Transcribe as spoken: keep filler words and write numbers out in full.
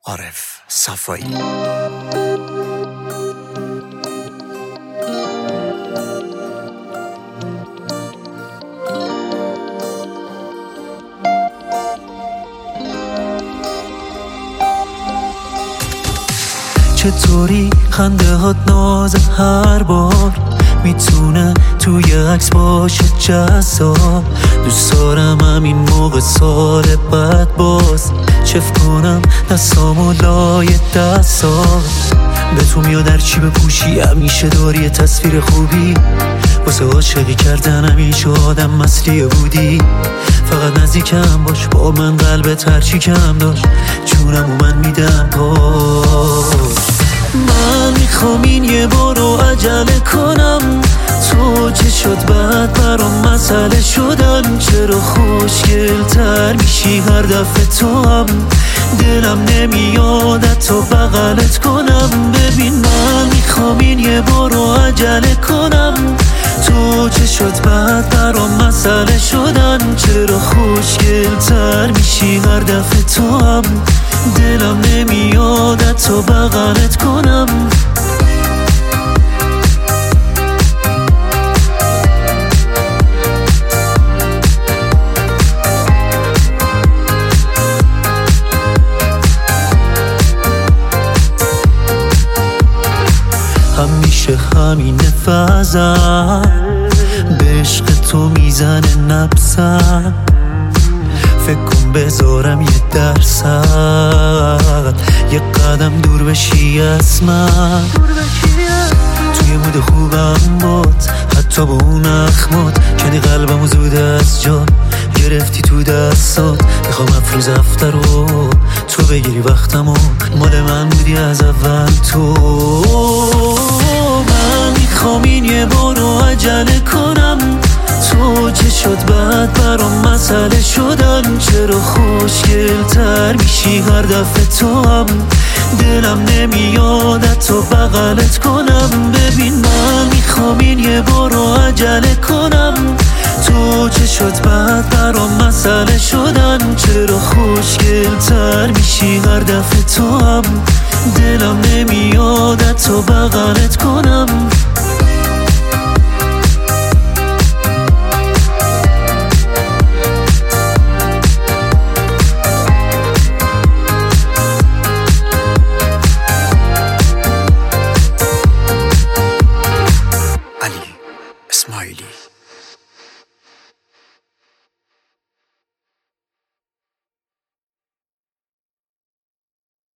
عارف صفایی. چطوری خنده هات ناز هر بار میتونه توی عکس باشه جذاب. دوست دارم همین موقع سال بعد باز چف کنم دستامو لای دستات. به تو میاد در چی بپوشی، همیشه داری یه تصویر خوبی. واسه عاشقی کردن همیشه آدم مسلیه بودی. فقط نزدیکم باش، با من قلبت هرچی کم داشت جونم و من میدم پاس. من میخوام این یه بارو عجله کنم، تو چه شد بعد برام مسئله شدن. چرا خوشگل تر میشی هر دفعه تو هم، دلم نمیاد تا بغلت کنم. ببین من میخوام این یه بارو عجله کنم، تو چه شد بعد برام مسئله شدن. چرا خوشگل تر میشی هر دفعه تو هم، دلم نمیاد تا بغلت کنم. همیشه همین فضا به عشق تو میزنه نبضم. فکر کن بذارم یه درصد یه قدم دور بشی از من. توی مود خوبم بود حتی با اون اخمات، کنی قلبمو زود از جا گرفتی تو دستات. میخوام افروز افتر رو تو بگیری وقتمو، مال من بودی از اول تو. من میخوام این یه بارو عجله کنم، تو چه شد بعد برام مسئله شدن. چرا خوشگل تر میشی هر دفعه تو هم، دلم نمیاد تا بغلت کنم. ببین من میخوام این یه بارو عجله کنم، تو چه شد بعد برام مسئله شدن. چرا خوشگل تر میشی هر دفعه تو هم، دلم نمیاد تا بغلت کنم.